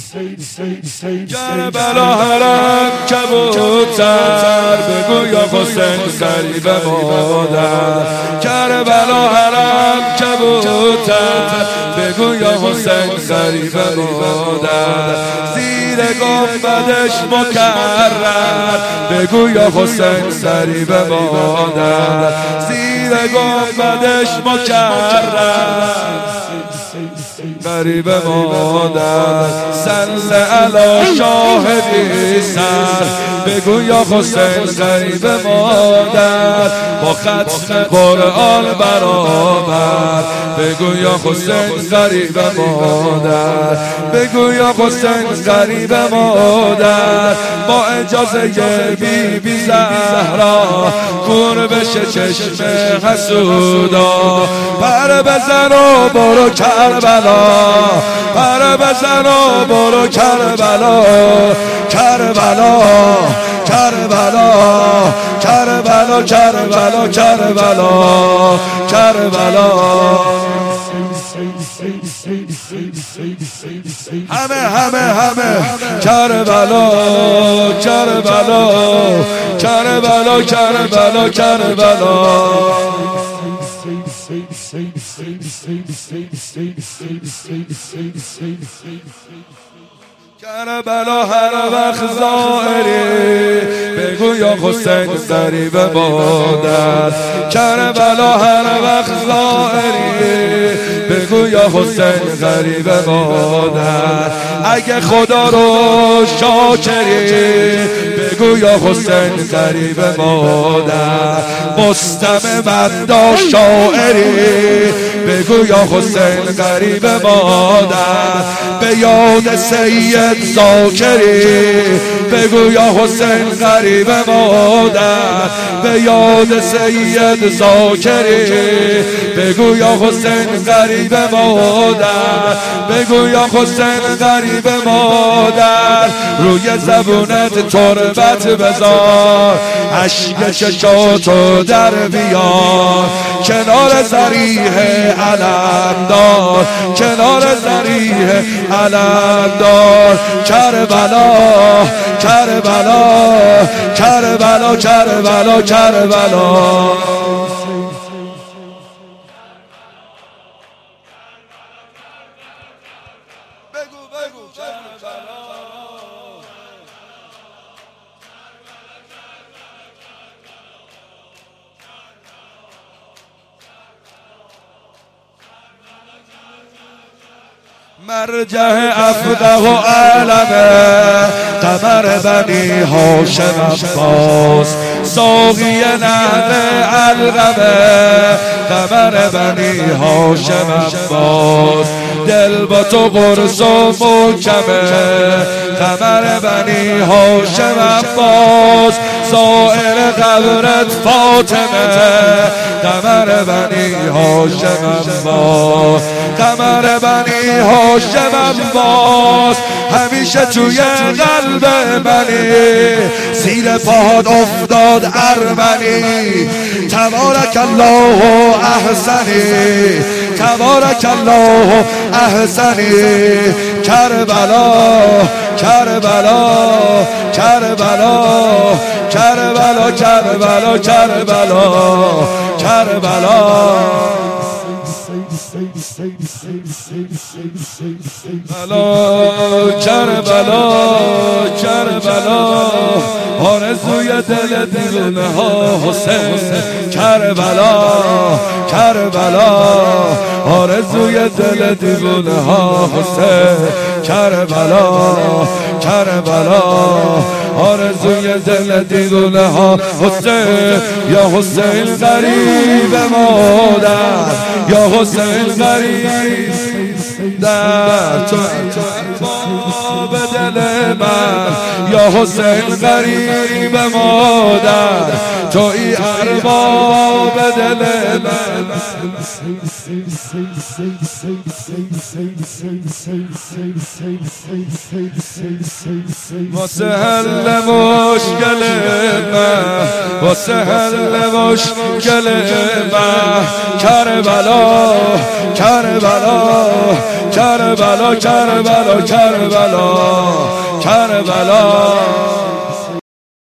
کربلا حرم کبوتر بگو یا حسین غریب مادر. کربلا حرم کبوتر بگو یا حسین غریب مادر. زیر گنبدش مکرر بگو یا حسین غریب مادر. زیر گنبدش مکرر غریب مادر. صل علی شاهدی سر بگو یا حسین غریب مادر. با ختم قرآن برابر بگو یا حسین غریب مادر. بگو یا حسین غریب مادر. با اجازه بی بی زهرا کور بشه چشم حسودا. پر بزن و برو کربلا، پر بزن و برو کربلا. کربلا کربلا کربلا کربلا کربلا کربلا. همه کربلا کربلا کربلا کربلا کربلا. کربلا هر وقت ظاهری بگو یا حسین غریب مادر. کربلا هر وقت ظاهری بگو یا حسین غریب مادر. اگه خدا رو شاکری بگو یا حسین غریب مادر. مستم بندا شاعری بگو یا حسین غریب مادر. به یاد سید زاکری بگو یا حسین غریب مادر. به یاد سید زاکری بگو یا حسین غریب مادر. بگو یا حسین غریب مادر. روی زبونت تربت بذار، اشک چشاتو در بیار. کنار ذریح علمدار، کنار ذریح علمدار. کربلا کربلا کربلا کربلا کربلا. مرجع افقه و علمه قمر بنی هاشم عباس. ساقی نهر علقمه قمر بنی هاشم عباس. دل با تو قرص و محکمه قمر بنی هاشم عباس. سائر قبرت فاطمه قمر بنی هاشم عباس. قمر بنی هاشم عباس. همیشه توی قلب منی، زیر پاهات افتاد ارمنی. تبارک الله احسنی، تبارک الله احسنی. کربلا کربلا کربلا کربلا کربلا کربلا کربلا. کربلا کربلا آرزوی دل دیوانه ها حسین. کربلا کربلا آرزوی دل دیوانه ها حسین. کربلا کربلا آرزوی دل دیوانه ها حسین. یا حسین غریب مادر، یا حسین غریب در تو به دل من. یا حسین غریب مادر، توی ارباب دل من واسه حل مشکل من واسه حل مشکل من کربلا کربلا کربلا کربلا کربلا کربلا